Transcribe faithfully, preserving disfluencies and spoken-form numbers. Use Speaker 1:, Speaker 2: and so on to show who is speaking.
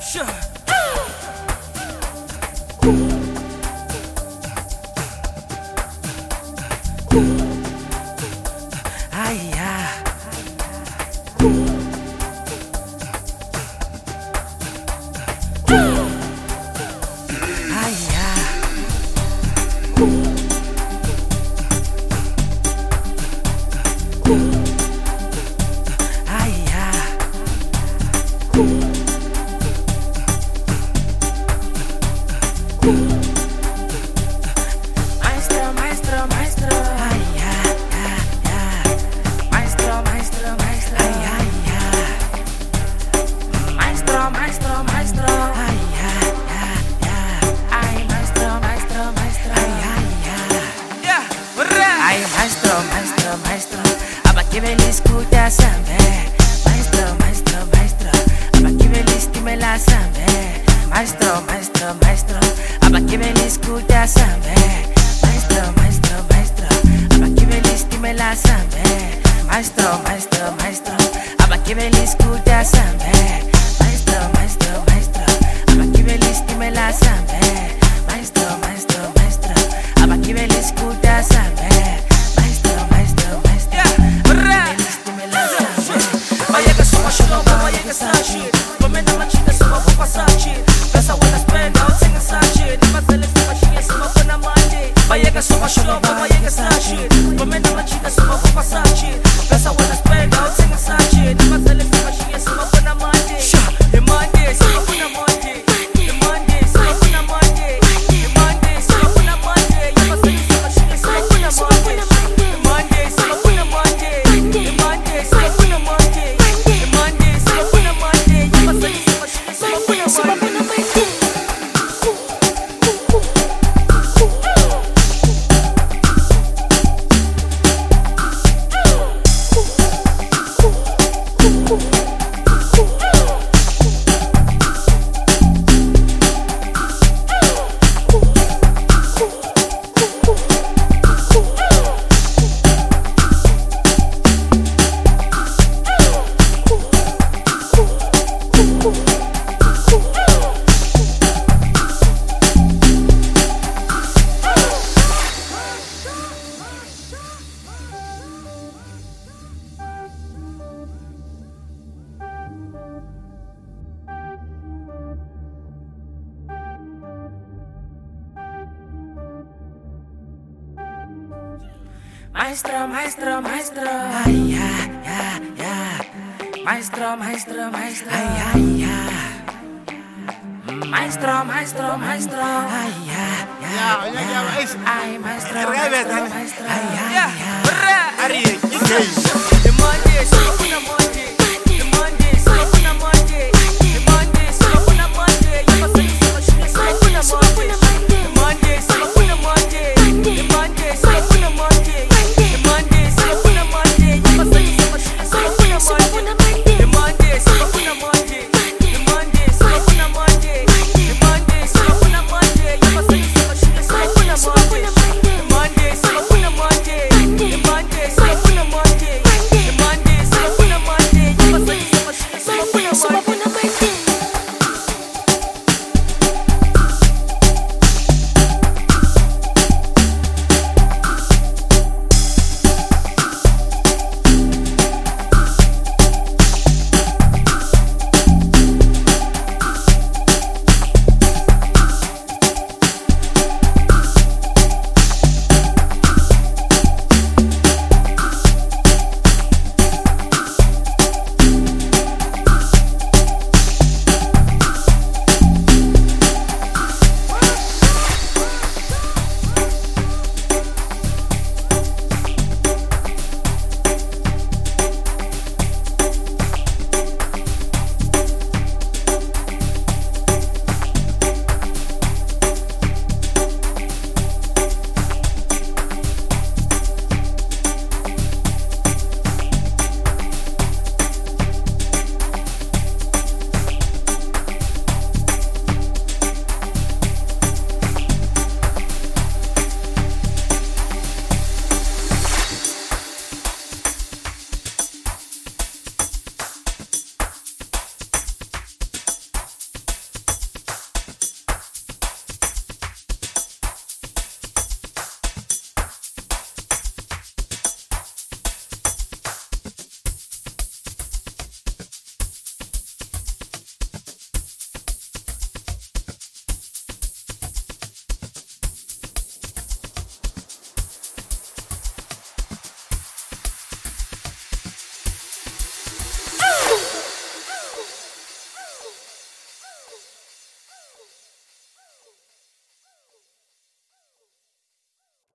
Speaker 1: Sure. Ay, yeah. Ay, yeah. Ay, yeah. Maestro, maestro, maestro. Ay, yeah, yeah, yeah. Maestro, maestro, maestro. Ay, ay, yeah. Maestro, maestro, maestro. Ay, yeah, yeah, yeah. Ay, maestro, maestro, maestro. Ay, ay, yeah. Yeah, ay, maestro, maestro, maestro. Aba que me escuta saber. Maestro, maestro, maestro. Aba que me me la saber. Maestro, maestro, maestro. Aba que me escuta saber. Maestro, maestro, maestro. Aba que me me la saber. Maestro, maestro, maestro. Aba que me escuta saber. Maestro, maestro, maestro. Aba que me me la saber. Maestro, maestro, maestro. Aba que me escuta saber. Maestro, maestro, maestro. Me la saber. Vaya que suma show, vaya que sachi. Comenta machita suma vou passar shit. Pensa when I spend out sing a sachi. Mas ele se machinha suma kuna mande. Vaya que suma show, vaya que sachi. Comenta machita suma vou passar shit. Pensa when I spend out sing a sachi. Mas ele se machinha suma kuna mande. E mande, suma kuna mande. E mande, suma kuna mande. E mande, suma kuna mande. E mas ele se machinha suma kuna mande. E mande, suma kuna mande. E mande, suma kuna mande. E mande, suma kuna mande. E mas ele se machinha suma kuna mande. Maestro, maestro, maestro. Ay, yeah, yeah, yeah. Maestro, maestro, maestro. Ay, ay, yeah. Maestro, maestro, maestro. Ay, yeah, yeah, yeah. Ay, maestro, maestro, maestro. Ay, ay, yeah.